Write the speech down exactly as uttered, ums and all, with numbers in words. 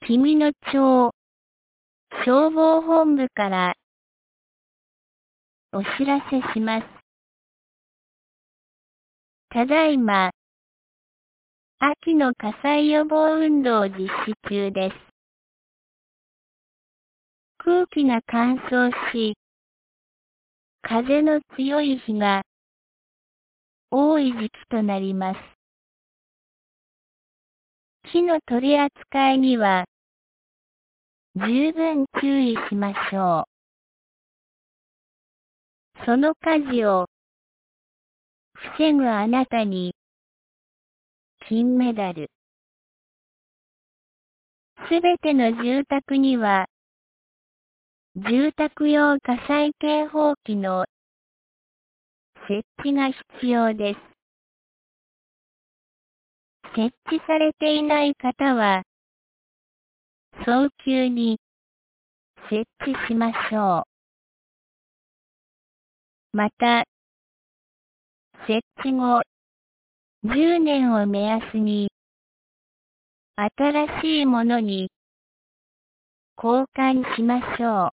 紀美野町消防本部からお知らせします。ただいま、秋の火災予防運動を実施中です。空気が乾燥し、風の強い日が多い時期となります。火の取り扱いには十分注意しましょう。その火事を防ぐあなたに金メダル。すべての住宅には住宅用火災警報器の設置が必要です。設置されていない方は早急に設置しましょう。また、設置後じゅうねんを目安に新しいものに交換しましょう。